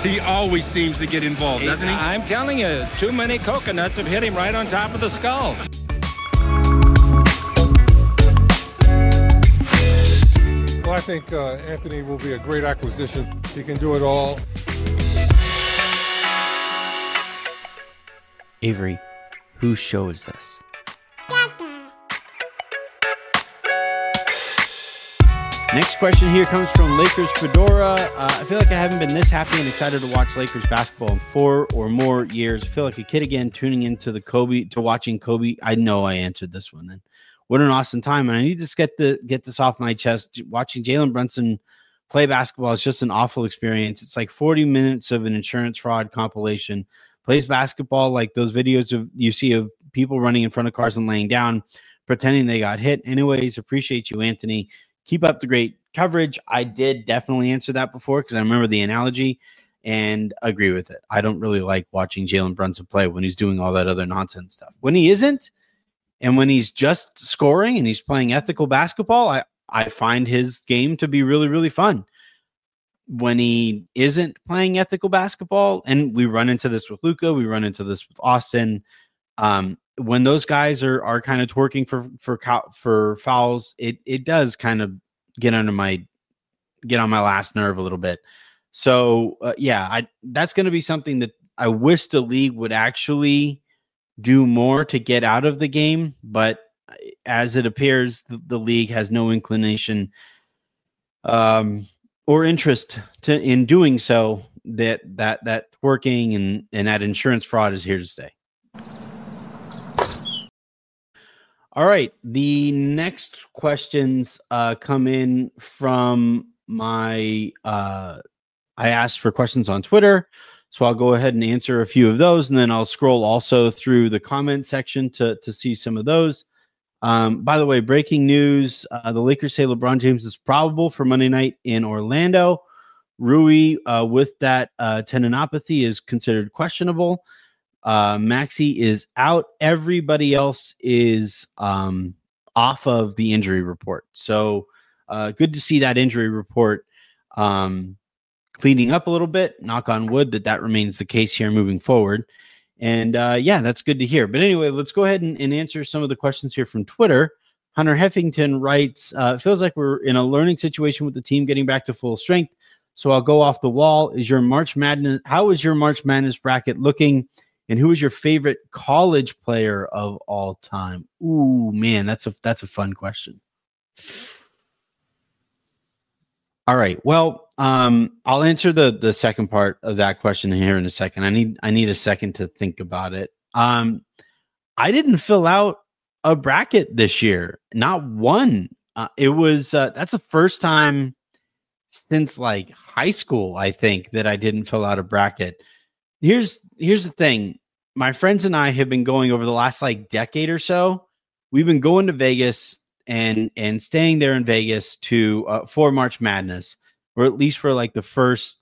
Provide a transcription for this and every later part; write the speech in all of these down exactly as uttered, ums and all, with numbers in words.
He always seems to get involved, doesn't he? I'm telling you, too many coconuts have hit him right on top of the skull. Well, I think uh, Anthony will be a great acquisition. He can do it all. Avery, whose show is this? Next question here comes from Lakers Fedora. Uh, I feel like I haven't been this happy and excited to watch Lakers basketball in four or more years. I feel like a kid again tuning into the Kobe to watching Kobe. I know I answered this one then. What an awesome time. And I need to get the get this off my chest. Watching Jalen Brunson play basketball is just an awful experience. It's like forty minutes of an insurance fraud compilation. Plays basketball like those videos of you see of people running in front of cars and laying down, pretending they got hit. Anyways, appreciate you, Anthony. Keep up the great coverage. I did definitely answer that before because I remember the analogy and agree with it. I don't really like watching Jalen Brunson play when he's doing all that other nonsense stuff. When he isn't, and when he's just scoring and he's playing ethical basketball, I, I find his game to be really, really fun. When he isn't playing ethical basketball, and we run into this with Luka, we run into this with Austin, um, when those guys are are kind of twerking for for for fouls, it it does kind of get under my get on my last nerve a little bit. So uh, yeah, I that's going to be something that I wish the league would actually do more to get out of the game. But as it appears, the, the league has no inclination um, or interest to in doing so. That that that twerking and and that insurance fraud is here to stay. All right. The next questions uh, come in from my, uh, I asked for questions on Twitter. So I'll go ahead and answer a few of those. And then I'll scroll also through the comment section to, to see some of those. Um, by the way, breaking news, uh, the Lakers say LeBron James is probable for Monday night in Orlando. Rui uh, with that uh, tendinopathy is considered questionable. Uh, Maxey is out. Everybody else is um, off of the injury report. So uh, good to see that injury report um, cleaning up a little bit. Knock on wood that that remains the case here moving forward. And uh, yeah, that's good to hear. But anyway, let's go ahead and, and answer some of the questions here from Twitter. Hunter Heffington writes, uh, it feels like we're in a learning situation with the team getting back to full strength. So I'll go off the wall. Is your March Madness? How is your March Madness bracket looking? And who is your favorite college player of all time? Ooh, man, that's a that's a fun question. All right. Well, um, I'll answer the the second part of that question here in a second. I need I need a second to think about it. Um, I didn't fill out a bracket this year. Not one. Uh, it was uh, that's the first time since like high school, I think, that I didn't fill out a bracket. Here's here's the thing. My friends and I have been going over the last like decade or so. We've been going to Vegas and and staying there in Vegas to uh, for March Madness, or at least for like the first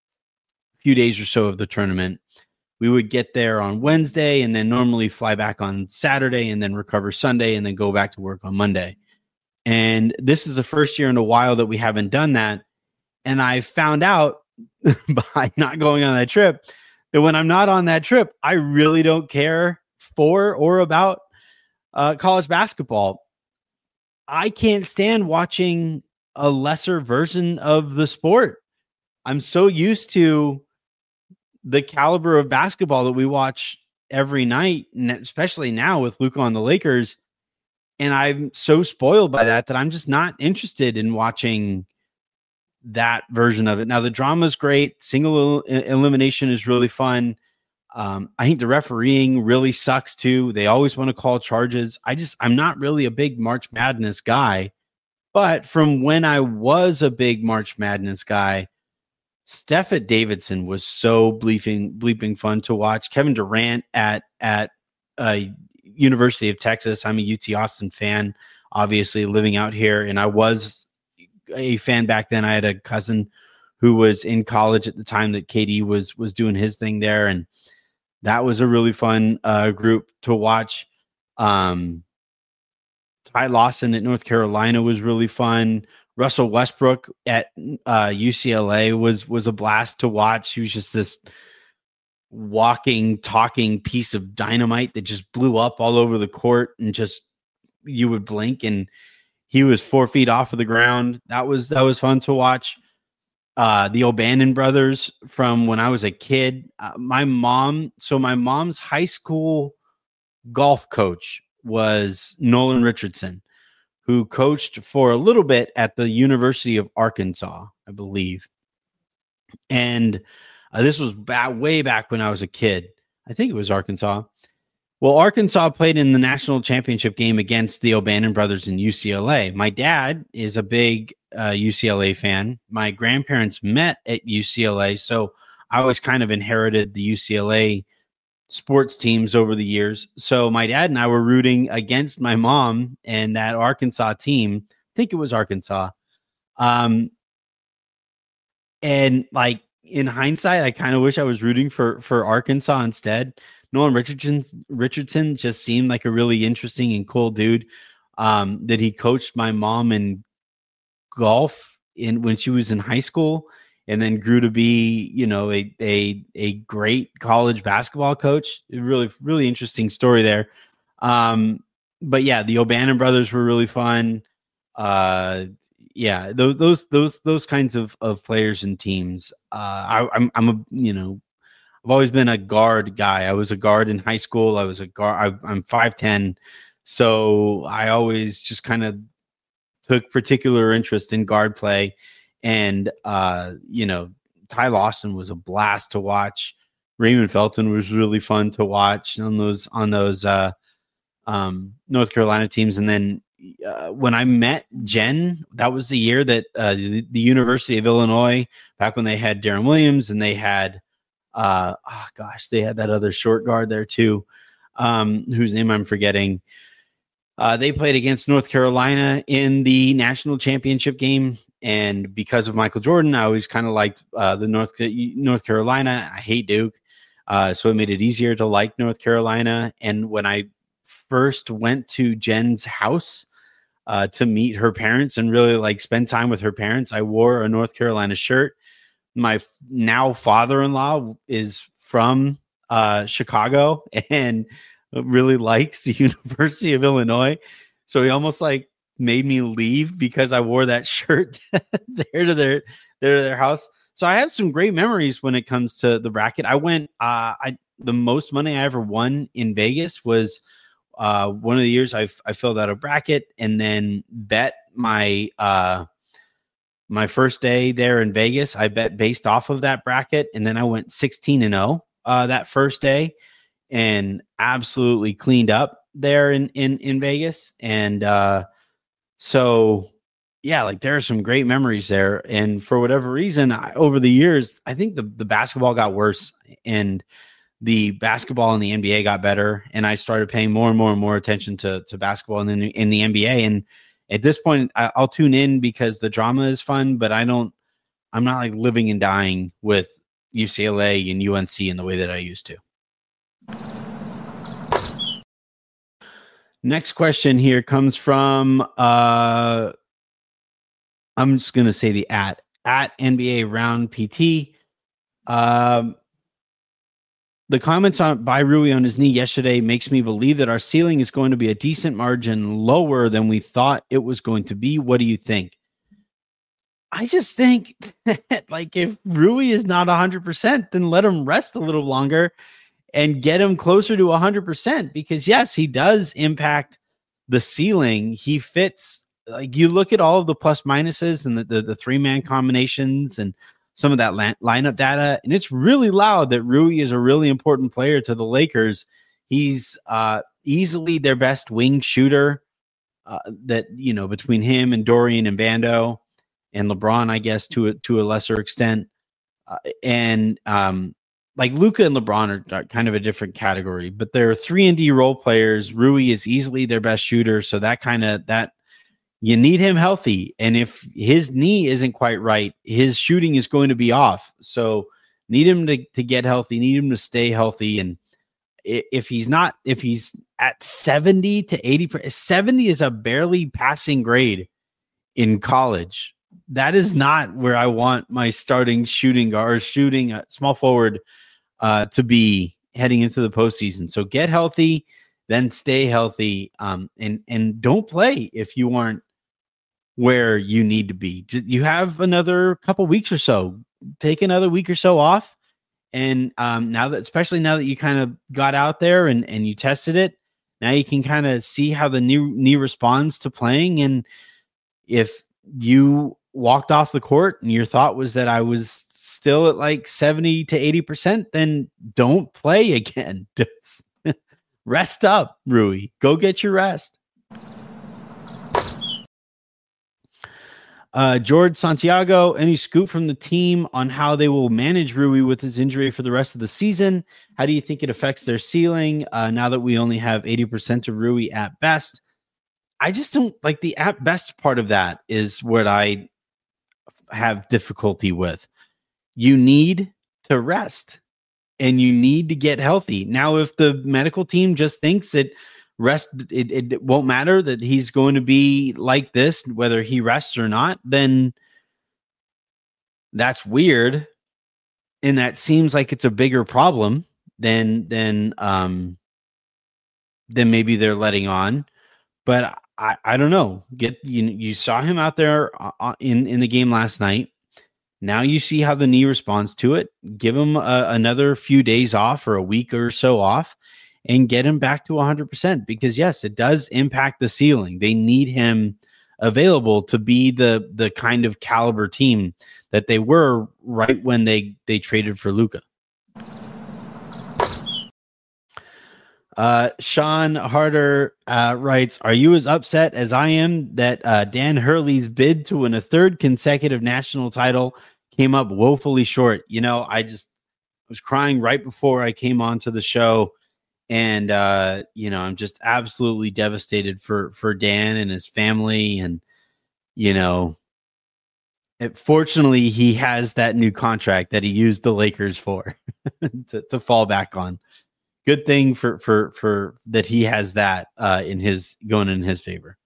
few days or so of the tournament. We would get there on Wednesday and then normally fly back on Saturday and then recover Sunday and then go back to work on Monday. And this is the first year in a while that we haven't done that. And I found out by not going on that trip that when I'm not on that trip, I really don't care for or about uh, college basketball. I can't stand watching a lesser version of the sport. I'm so used to the caliber of basketball that we watch every night, and especially now with Luka on the Lakers. And I'm so spoiled by that that I'm just not interested in watching that version of it. Now, the drama is great. Single el- elimination is really fun. Um, I think the refereeing really sucks too. They always want to call charges. I just, I'm not really a big March Madness guy, but from when I was a big March Madness guy, Stephen Davidson was so bleeping, bleeping fun to watch. Kevin Durant at, at, uh, University of Texas. I'm a U T Austin fan, obviously living out here. And I was a fan back then. I had a cousin who was in college at the time that K D was, was doing his thing there. And that was a really fun uh, group to watch. Um, Ty Lawson at North Carolina was really fun. Russell Westbrook at uh, U C L A was was a blast to watch. He was just this walking, talking piece of dynamite that just blew up all over the court, and just you would blink and he was four feet off of the ground. That was that was fun to watch. Uh, the O'Bannon brothers from when I was a kid. Uh, my mom, so my mom's high school golf coach was Nolan Richardson, who coached for a little bit at the University of Arkansas, I believe. And uh, this was back, way back when I was a kid. I think it was Arkansas. Well, Arkansas played in the national championship game against the O'Bannon brothers in U C L A. My dad is a big uh, U C L A fan. My grandparents met at U C L A, so I always kind of inherited the U C L A sports teams over the years. So my dad and I were rooting against my mom and that Arkansas team. I think it was Arkansas. Um, and like in hindsight, I kind of wish I was rooting for for Arkansas instead. Nolan Richardson Richardson just seemed like a really interesting and cool dude. Um, that he coached my mom in golf in when she was in high school, and then grew to be, you know, a a a great college basketball coach. Really, really interesting story there. Um, but yeah, the O'Bannon brothers were really fun. Uh, yeah, those those those those kinds of of players and teams. Uh, I, I'm I'm a you know. I've always been a guard guy. I was a guard in high school. I was a guard. I, I'm five ten. So I always just kind of took particular interest in guard play. And, uh, you know, Ty Lawson was a blast to watch. Raymond Felton was really fun to watch on those, on those uh, um, North Carolina teams. And then uh, when I met Jen, that was the year that uh, the, the University of Illinois, back when they had Darren Williams and they had, Uh, oh gosh, they had that other short guard there too, um, whose name I'm forgetting. Uh, they played against North Carolina in the national championship game, and because of Michael Jordan, I always kind of liked uh, the North North Carolina. I hate Duke, uh, so it made it easier to like North Carolina. And when I first went to Jen's house uh, to meet her parents and really like spend time with her parents, I wore a North Carolina shirt. My now father-in-law is from uh, Chicago and really likes the University of Illinois. So he almost like made me leave because I wore that shirt there to their there to their house. So I have some great memories when it comes to the bracket. I went uh, I the most money I ever won in Vegas was uh, one of the years I I filled out a bracket and then bet my uh, My first day there in Vegas, I bet based off of that bracket, and then I went sixteen and oh uh, that first day, and absolutely cleaned up there in in in Vegas. And uh, so, yeah, like there are some great memories there. And for whatever reason, I, over the years, I think the the basketball got worse, and the basketball in the N B A got better, and I started paying more and more and more attention to to basketball in the, in the N B A. And at this point, I'll tune in because the drama is fun, but I don't, I'm not like living and dying with U C L A and U N C in the way that I used to. Next question here comes from, uh, I'm just going to say the at, at N B A Round P T. Um, The comments on by Rui on his knee yesterday makes me believe that our ceiling is going to be a decent margin lower than we thought it was going to be. What do you think? I just think that, like, if Rui is not one hundred percent, then let him rest a little longer and get him closer to one hundred percent. Because, yes, he does impact the ceiling. He fits, like, you look at all of the plus minuses and the, the, the three-man combinations and some of that line, lineup data, and it's really loud that Rui is a really important player to the Lakers. He's uh, easily their best wing shooter. Uh, that you know, between him and Dorian and Bando and LeBron, I guess to a, to a lesser extent, uh, and um, like Luka and LeBron are, are kind of a different category, but they're three and D role players. Rui is easily their best shooter, so that kind of that. You need him healthy. And if his knee isn't quite right, his shooting is going to be off. So need him to, to get healthy, need him to stay healthy. And if he's not, if he's at seventy to eighty, seventy is a barely passing grade in college. That is not where I want my starting shooting guard or shooting uh, small forward uh, to be heading into the postseason. So get healthy, then stay healthy, um, and and don't play if you aren't where you need to be. You have another couple weeks or so. Take another week or so off, and um, now that, especially now that you kind of got out there and and you tested it, now you can kind of see how the knee knee responds to playing. And if you walked off the court and your thought was that I was still at like seventy to eighty percent, then don't play again. Just rest up, Rui. Go get your rest. Uh, George Santiago, any scoop from the team on how they will manage Rui with his injury for the rest of the season? How do you think it affects their ceiling uh, now that we only have eighty percent of Rui at best? I just don't like the at best part of that is what I have difficulty with. You need to rest and you need to get healthy. Now, if the medical team just thinks that rest, it, it won't matter, that he's going to be like this, whether he rests or not, then that's weird. And that seems like it's a bigger problem than, than, um, than maybe they're letting on. But I, I don't know. Get you. You saw him out there uh, in in the game last night. Now you see how the knee responds to it. Give him a, another few days off or a week or so off, and get him back to one hundred percent. Because yes, it does impact the ceiling. They need him available to be the the kind of caliber team that they were right when they they traded for Luka. Uh, Sean Harder uh, writes, are you as upset as I am that uh, Dan Hurley's bid to win a third consecutive national title came up woefully short? You know, I just was crying right before I came onto the show. And, uh, you know, I'm just absolutely devastated for, for Dan and his family. And, you know, it, fortunately, he has that new contract that he used the Lakers for to, to fall back on. Good thing for for for that he has that uh, in his going in his favor.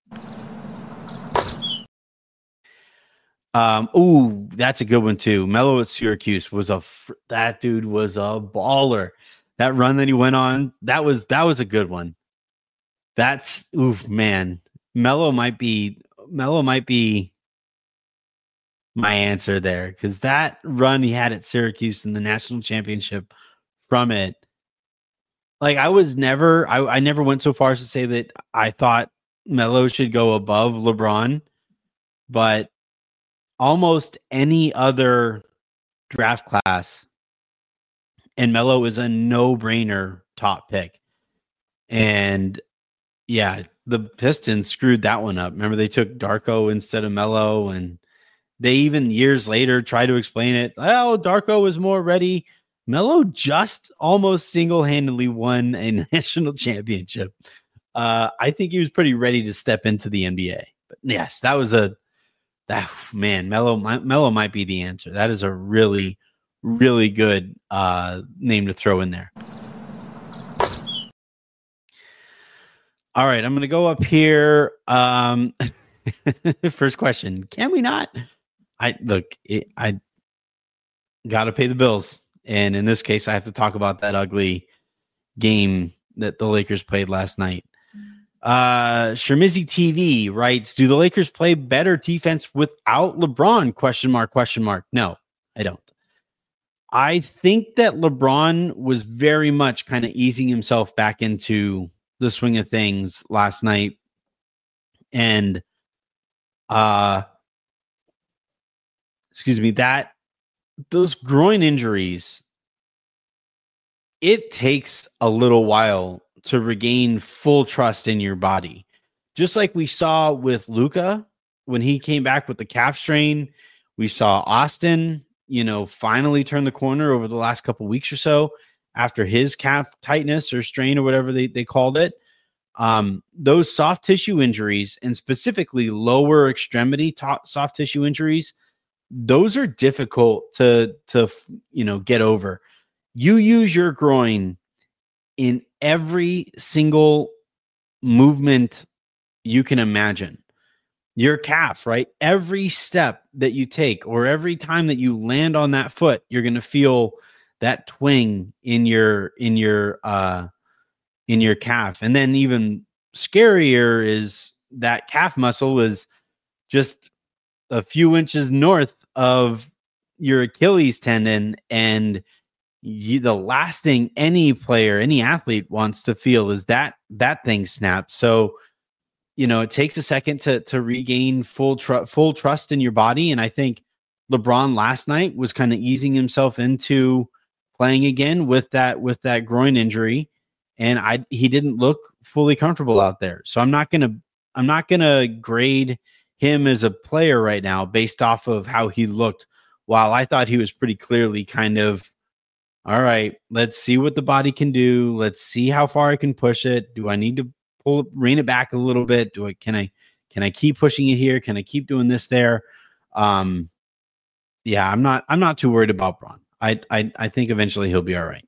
Um, ooh, that's a good one too. Melo at Syracuse was a fr- that dude was a baller. That run that he went on, that was that was a good one. That's oof, man. Melo might be Melo might be my answer there, because that run he had at Syracuse in the national championship from it. Like I was never, I, I never went so far as to say that I thought Melo should go above LeBron, but almost any other draft class, and Melo is a no-brainer top pick. And yeah, the Pistons screwed that one up. Remember, they took Darko instead of Melo, and they even years later tried to explain it. Oh, Darko was more ready. Melo just almost single-handedly won a national championship. Uh, I think he was pretty ready to step into the N B A. But yes, that was a that man. Melo, Melo might be the answer. That is a really, really good uh, name to throw in there. All right, I'm going to go up here. Um, first question: can we not? I look. It, I got to pay the bills. And in this case, I have to talk about that ugly game that the Lakers played last night. Uh, Shermizzy T V writes, do the Lakers play better defense without LeBron? Question mark, question mark. No, I don't. I think that LeBron was very much kind of easing himself back into the swing of things last night. And, uh, excuse me, that, those groin injuries, it takes a little while to regain full trust in your body. Just like we saw with Luka when he came back with the calf strain, we saw Austin, you know, finally turn the corner over the last couple weeks or so after his calf tightness or strain or whatever they, they called it. Um, those soft tissue injuries, and specifically lower extremity to- soft tissue injuries, those are difficult to, to, you know, get over. You use your groin in every single movement you can imagine. your calf, right? Every step that you take or every time that you land on that foot, you're going to feel that twing in your in your uh in your calf. And then even scarier is that calf muscle is just a few inches north of your Achilles tendon, and you, the last thing any player, any athlete wants to feel is that that thing snaps. So, you know, it takes a second to to regain full tr- full trust in your body, and I think LeBron last night was kind of easing himself into playing again with that with that groin injury, and I he didn't look fully comfortable out there. So I'm not gonna I'm not gonna grade him as a player right now based off of how he looked. While I thought he was pretty clearly kind of, all right, let's see what the body can do. Let's see how far I can push it. Do I need to pull rein it back a little bit? Do I can I can I keep pushing it here? Can I keep doing this there? Um, yeah, I'm not I'm not too worried about Bron. I I I think eventually he'll be all right.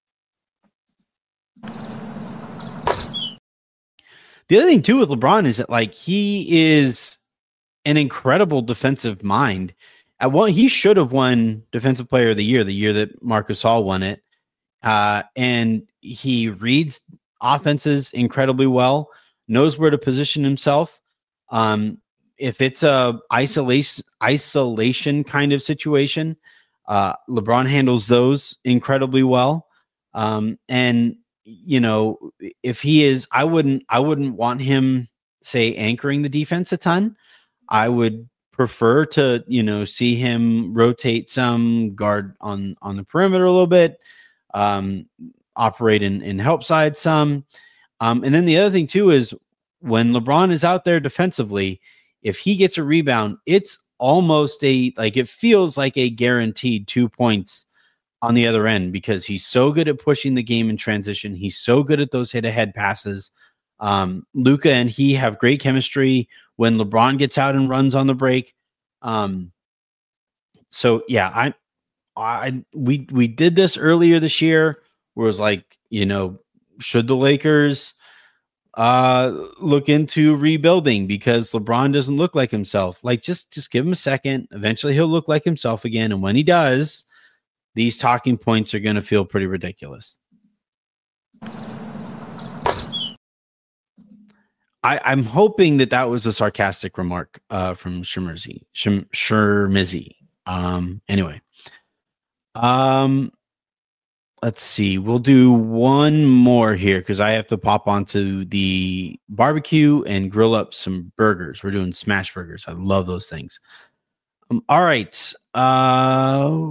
The other thing too with LeBron is that like he is an incredible defensive mind. At one, he should have won Defensive Player of the Year the year that Marc Gasol won it, uh, and he reads offenses incredibly well, knows where to position himself. Um, if it's a isolation isolation kind of situation, uh, LeBron handles those incredibly well. Um, and you know, if he is, I wouldn't, I wouldn't want him, say, anchoring the defense a ton. I would prefer to, you know, see him rotate some, guard on on the perimeter a little bit, um, operate in, in help side some. Um, and then the other thing too is when LeBron is out there defensively, if he gets a rebound, it's almost a, like, it feels like a guaranteed two points on the other end because he's so good at pushing the game in transition. He's so good at those hit ahead passes. Um, Luka and he have great chemistry when LeBron gets out and runs on the break. Um, so yeah, I, I, we, we did this earlier this year where it was like, you know, should the Lakers, uh, look into rebuilding because LeBron doesn't look like himself? Like, just, just give him a second. Eventually he'll look like himself again. And when he does, these talking points are going to feel pretty ridiculous. I, I'm hoping that that was a sarcastic remark uh, from Shermizi. Shermizi. Um, anyway, um, let's see. We'll do one more here because I have to pop onto the barbecue and grill up some burgers. We're doing smash burgers. I love those things. Um, all right. Uh,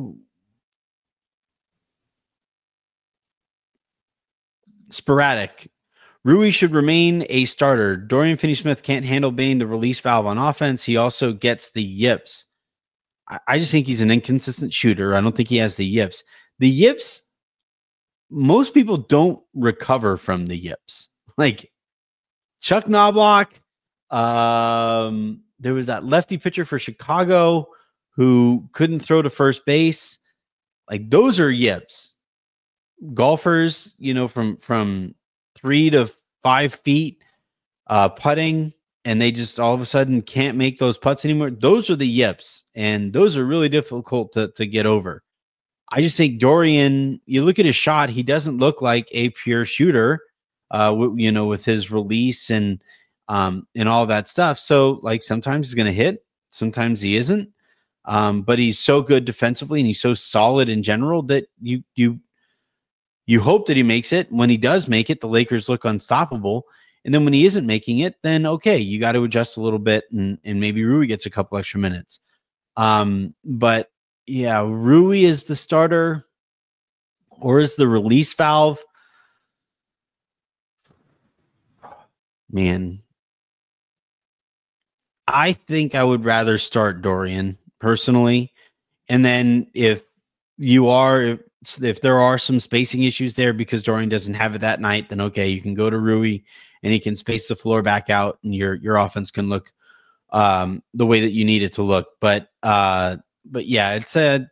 sporadic. Rui should remain a starter. Dorian Finney-Smith can't handle being the release valve on offense. He also gets the yips. I, I just think he's an inconsistent shooter. I don't think he has the yips. The yips, most people don't recover from the yips. Like Chuck Knobloch, um, there was that lefty pitcher for Chicago who couldn't throw to first base. Like those are yips. Golfers, you know, from from three to five feet uh, putting, and they just all of a sudden can't make those putts anymore. Those are the yips, and those are really difficult to, to get over. I just think Dorian, you look at his shot, he doesn't look like a pure shooter, uh, w- you know, with his release and um, and all that stuff. So, like, sometimes he's going to hit, sometimes he isn't. Um, but he's so good defensively, and he's so solid in general that you you You hope that he makes it. When he does make it, the Lakers look unstoppable. And then when he isn't making it, then okay, you got to adjust a little bit, and, and maybe Rui gets a couple extra minutes. Um, but yeah, Rui is the starter or is the release valve. Man, I think I would rather start Dorian personally. And then if you are, if, if there are some spacing issues there because Dorian doesn't have it that night, then okay, you can go to Rui and he can space the floor back out and your, your offense can look um, the way that you need it to look. But, uh, but yeah, it's a,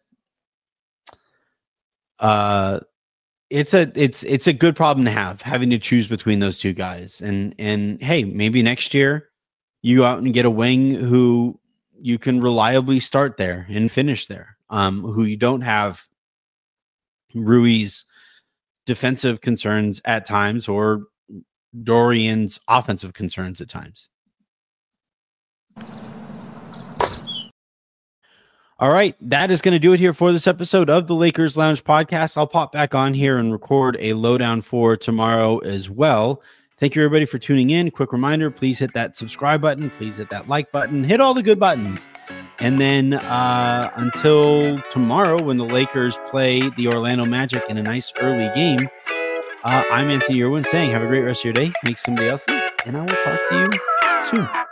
uh, it's a, it's, it's a good problem to have, having to choose between those two guys. And, and hey, maybe next year you go out and get a wing who you can reliably start there and finish there, um, who you don't have Rui's defensive concerns at times or Dorian's offensive concerns at times. All right, that is going to do it here for this episode of the Lakers Lounge podcast. I'll pop back on here and record a lowdown for tomorrow as well. Thank you, everybody, for tuning in. Quick reminder, please hit that subscribe button. Please hit that like button. Hit all the good buttons. And then uh, until tomorrow when the Lakers play the Orlando Magic in a nice early game, uh, I'm Anthony Irwin saying have a great rest of your day. Make somebody else's, and I will talk to you soon.